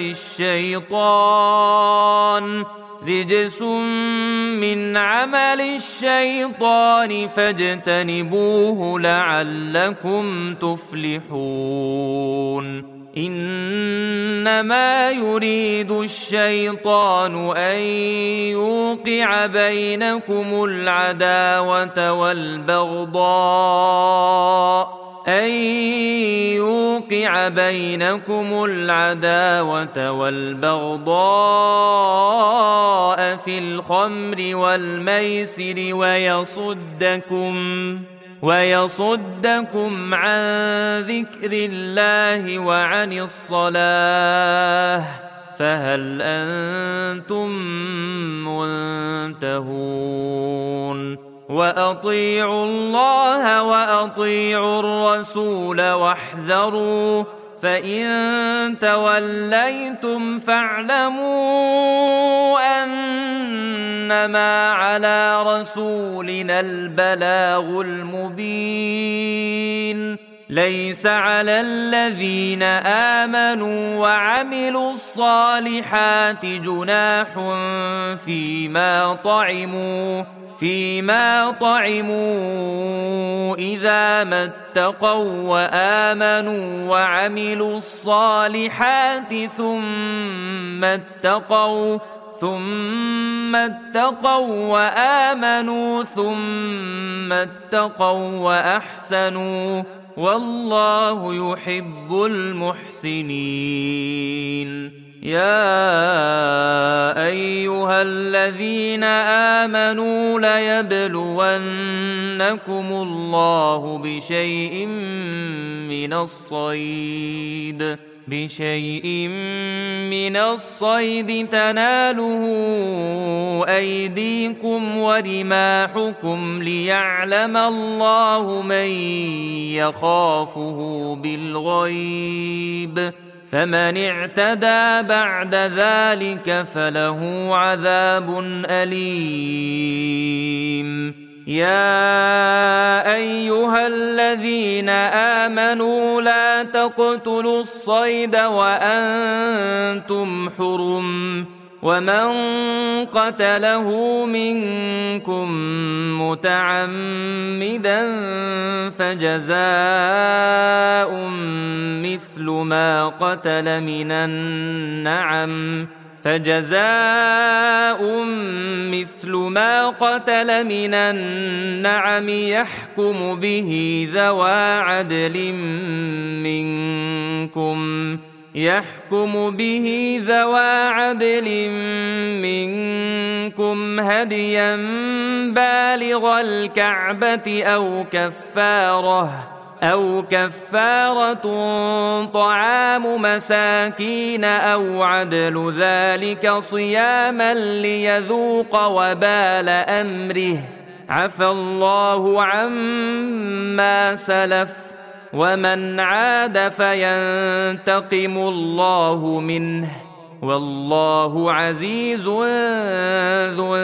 الشيطان رجس من عمل الشيطان فاجتنبوه لعلكم تفلحون إنما يريد الشيطان أن يوقع بينكم العداوة والبغضاء أن يوقع بينكم العداوة والبغضاء في الخمر والميسر ويصدكم ويصدكم عن ذكر الله وعن الصلاة فهل أنتم منتهون وأطيعوا الله وأطيعوا الرسول واحذروا فإن توليتم فاعلموا أنما على رسولنا البلاغ المبين ليس على الذين آمنوا وعملوا الصالحات جناح فيما طعموا فيما طعموا إذا ما اتقوا وآمنوا وعملوا الصالحات ثم اتقوا ثم اتقوا وآمنوا ثم اتقوا وأحسنوا والله يحب المحسنين يا أيها الذين آمنوا ليبلونكم الله بشيء من الصيد بشيء من الصيد تناله أيديكم ورماحكم ليعلم الله من يخافه بالغيب فمن اعتدى بعد ذلك فله عذاب أليم يا أيها الذين آمنوا لا تقتلوا الصيد وأنتم حرم ومن قتله منكم متعمدا فجزاء مثل ما قتل من النعم فجزاء مثل ما قتل من النعم يحكم به ذوى عدل منكم يحكم به ذوى عدل منكم هديا بالغ الكعبة أو كفارة أو كفارة طعام مساكين أو عدل ذلك صياما ليذوق وبال أمره عفى الله عما سلف ومن عاد فينتقم الله منه والله عزيز ذو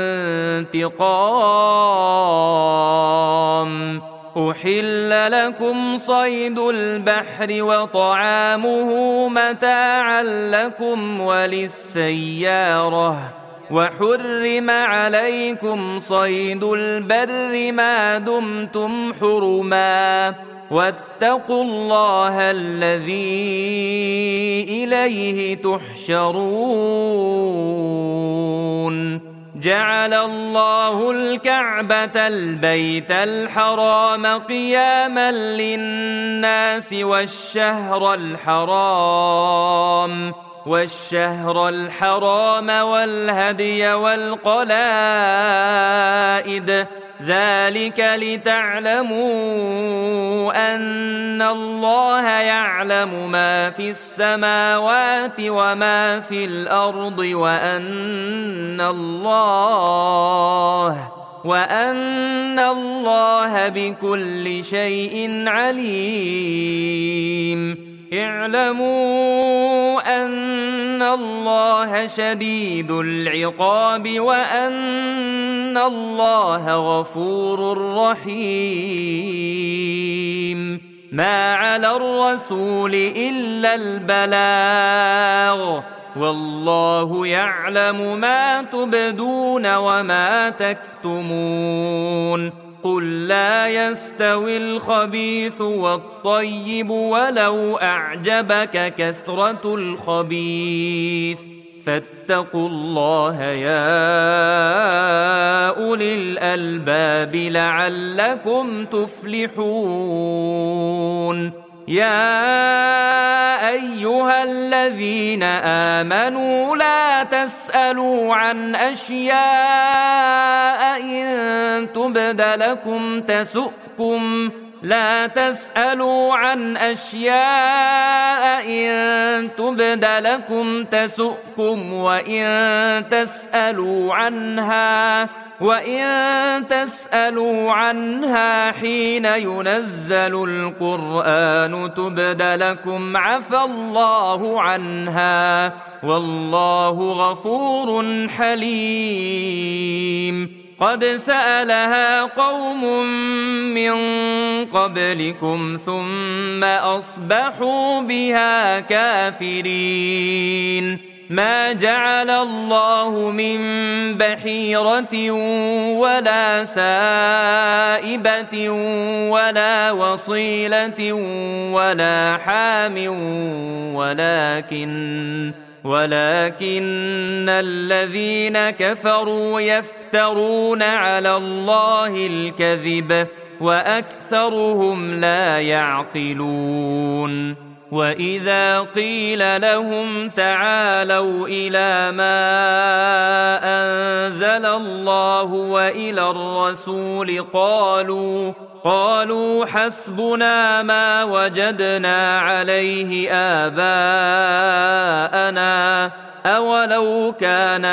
انتقام. أحل لكم صيد البحر وطعامه متاعا لكم وللسيارة وحرم عليكم صيد البر ما دمتم حرما واتقوا الله الذي إليه تحشرون. جعل الله الكعبة البيت الحرام قياما للناس والشهر الحرام والشهر الحرام والهدي والقلائد ذلك لتعلموا أن الله يعلم ما في السماوات وما في الأرض وأن الله وأن الله بكل شيء عليم. اعلموا أن الله شديد العقاب وأن الله غفور رحيم. ما على الرسول إلا البلاغ والله يعلم ما تبدون وما تكتمون. قل لا يستوي الخبيث والطيب ولو أعجبك كثرة الخبيث فاتقوا الله يا أولي الألباب لعلكم تفلحون. يا أيها الذين آمنوا لا تسألوا عن أشياء إن تبد لكم تسؤكم لا تسألوا عن أشياء إن تبد لكم تسؤكم وإن تسألوا عنها وإن تسألوا عنها حين ينزل القرآن تبد لكم عفى الله عنها والله غفور حليم. قد سألها قوم من قبلكم ثم أصبحوا بها كافرين. ما جعل الله من بحيرة ولا سائبة ولا وصيلة ولا حام ولكن ولكن الذين كفروا يفترون على الله الكذب وأكثرهم لا يعقلون. وإذا قيل لهم تعالوا إلى ما أنزل الله وإلى الرسول قالوا قالوا حسبنا ما وجدنا عليه آباءنا أولو كان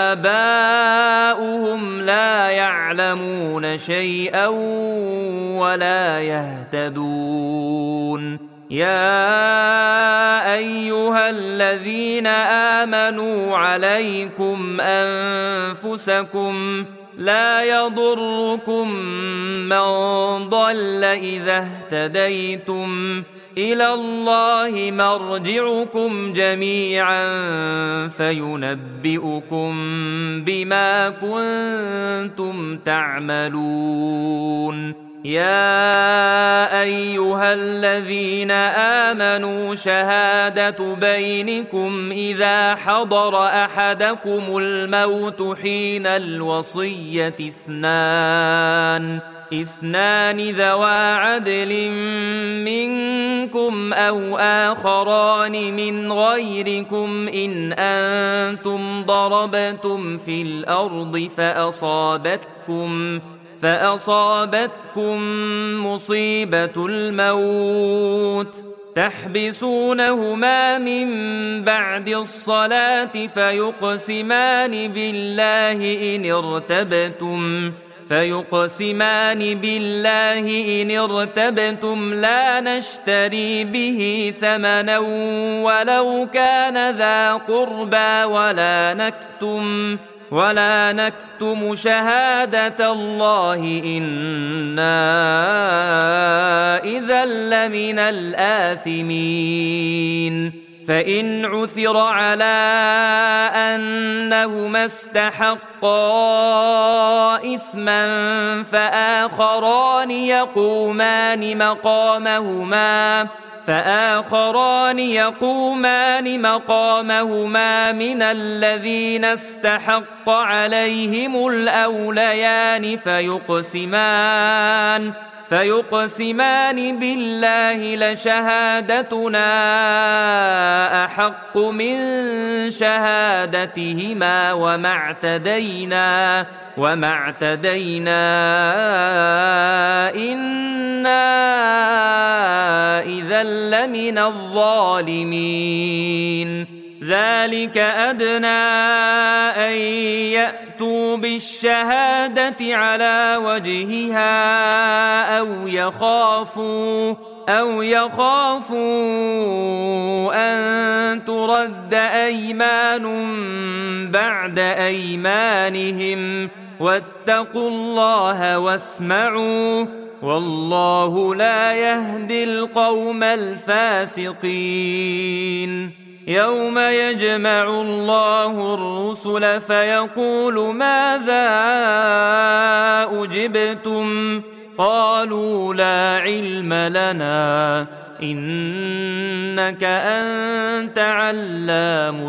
آباؤهم لا يعلمون شيئا ولا يهتدون. يا أيها الذين آمنوا عليكم أنفسكم لا يضركم من ضل إذا اهتديتم إلى الله مرجعكم جميعا فينبئكم بما كنتم تعملون. يا أيها الذين آمنوا شهادة بينكم إذا حضر أحدكم الموت حين الوصية اثنان اثنان ذوى عدل منكم منكم أو آخران من غيركم إن أنتم ضربتم في الأرض فأصابتكم فأصابتكم مصيبة الموت تحبسونهما من بعد الصلاة فيقسمان بالله إن ارتبتم فيقسمان بالله إن ارتبتم لا نشتري به ثمنا ولو كان ذا قربى ولا نكتم ولا نكتم شهادة الله إنا إذا لمن الآثمين فإن عثر على أنهما استحقا إثما فآخران يقومان مقامهما فآخران يقومان مقامهما من الذين استحق عليهم الأوليان فيقسمان فيقسمان بالله لشهادتنا أحق من شهادتهما وما اعتدينا وما اعتدينا إنا إذا لمن الظالمين ذلك أدنى أن يأتوا بالشهادة على وجهها أو يخافوا أو يخافوا أن ترد أيمان بعد أيمانهم واتقوا الله واسمعوا والله لا يهدي القوم الفاسقين يوم يجمع الله الرسل فيقول ماذا أجبتم قالوا لا علم لنا إنك أنت علام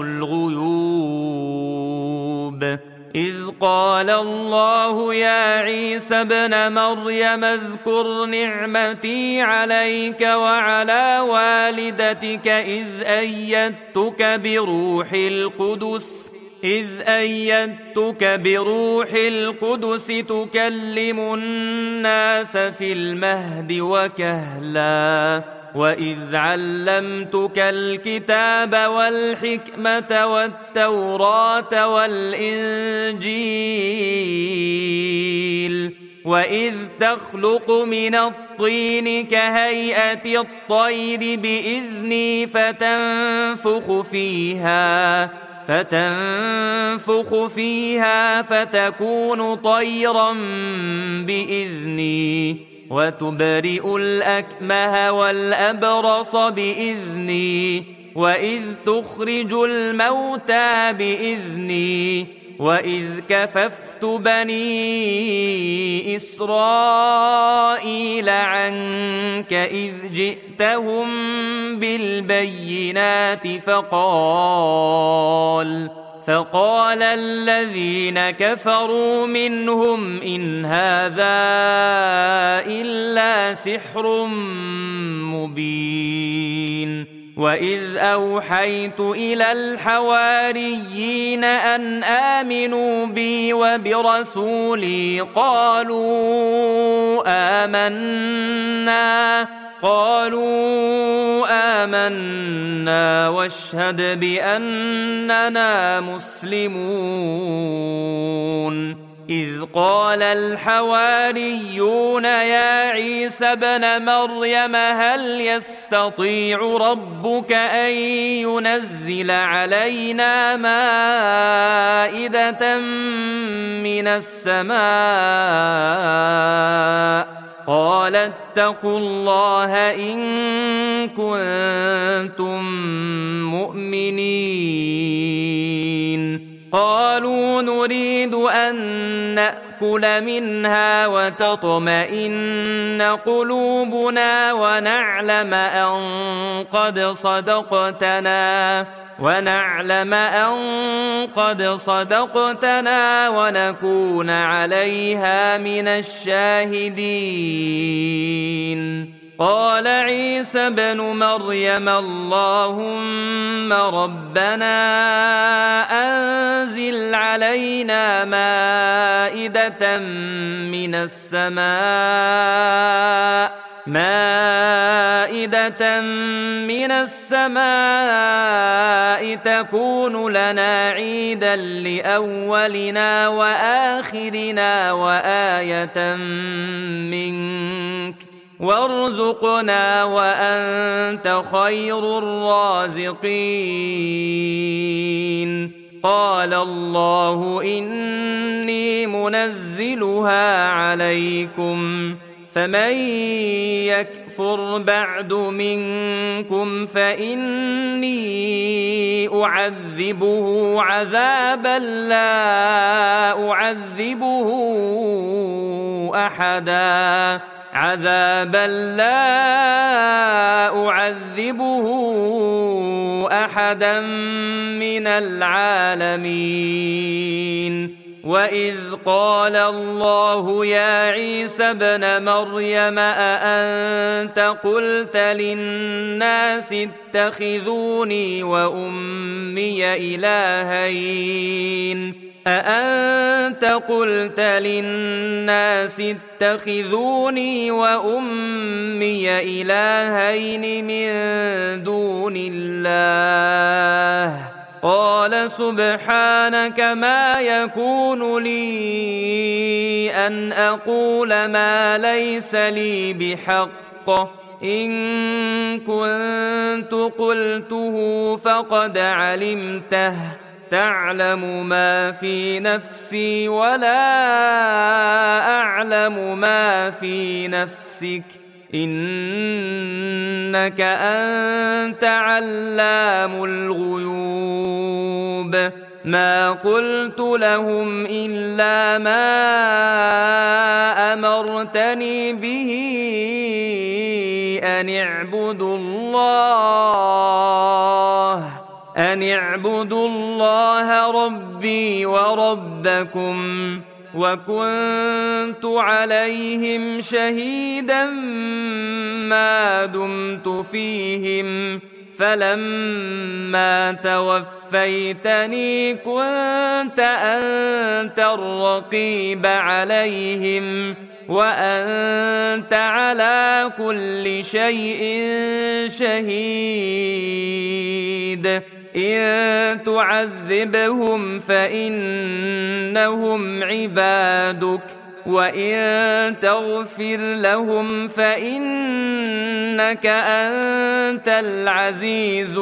الغيوب إذ قال الله يا عيسى ابن مريم اذكر نعمتي عليك وعلى والدتك إذ أيدتك بروح القدس إذ أيدتك بروح القدس تكلم الناس في المهد وكهلا وإذ علمتك الكتاب والحكمة والتوراة والإنجيل وإذ تخلق من الطين كهيئة الطير بإذني فتنفخ فيها فتنفخ فيها فتكون طيرا بإذني وتبرئ الأكمه والأبرص بإذني وإذ تخرج الموتى بإذني وإذ كففت بني إسرائيل عنك إذ جئتهم بالبينات فقال فقال الذين كفروا منهم إن هذا إلا سحر مبين وإذ أوحيت إلى الحواريين أن آمنوا بي وبرسولي قالوا آمنا قالوا آمنا واشهد بأننا مسلمون إذ قال الحواريون يا عيسى ابن مريم هل يستطيع ربك أن ينزل علينا مائدة من السماء قال اتقوا الله إن كنتم مؤمنين قالوا نريد أن نأكل منها وتطمئن قلوبنا ونعلم أن قد صدقتنا ونعلم أن قد صدقتنا ونكون عليها من الشاهدين قال عيسى ابن مريم اللهم ربنا أنزل علينا مائدة من السماء مائدة من السماء تكون لنا عيدا لأولنا وآخرنا وآية منك وارزقنا وأنت خير الرازقين. قال الله إني منزلها عليكم فمن يكفر بعد منكم فإني أعذبه عذابا لا أعذبه أحدا عذابا لا أعذبه أحدا من العالمين. وإذ قال الله يا عيسى ابن مريم أأنت قلت للناس اتخذوني وأمي إلهين أأنت قلت للناس اتخذوني وأمي إلهين من دون الله قال سبحانك ما يكون لي أن أقول ما ليس لي بحق إن كنت قلته فقد علمته تعلم ما في نفسي ولا أعلم ما في نفسك إنك أنت علام الغيوب. ما قلت لهم إلا ما أمرتني به أن اعبدوا الله أن اعبدوا الله ربي وربكم وكنت عليهم شهيدا ما دمت فيهم فلما توفيتني كنت أنت الرقيب عليهم وأنت على كل شيء شهيد. إن تعذبهم فإنهم عبادك وإن تغفر لهم فإنك أنت العزيز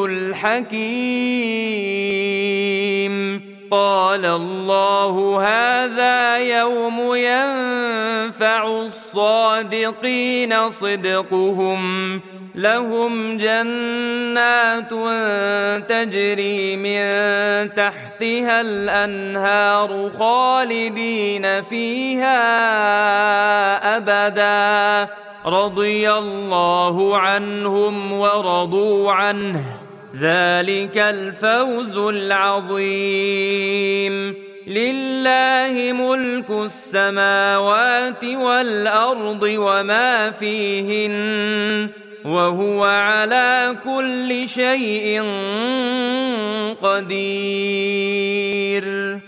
الحكيم. قال الله هذا يوم ينفع الصادقين صدقهم لهم جنات تجري من تحتها الأنهار خالدين فيها أبدا رضي الله عنهم ورضوا عنه ذلك الفوز العظيم. لله ملك السماوات والأرض وما فيهن وهو على كل شيء قدير.